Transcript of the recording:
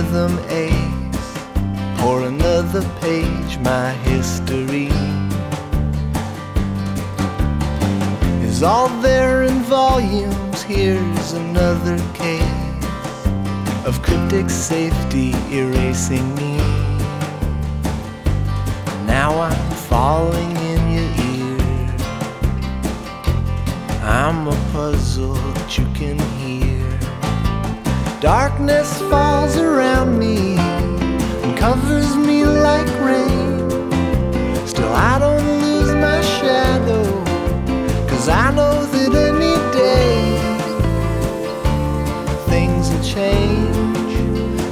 rhythm ace, pour another page, my history is all there in volumes. Here's another case of cryptic safety erasing me. Now I'm falling in your ear. I'm a puzzle that you can hear. Darkness falls around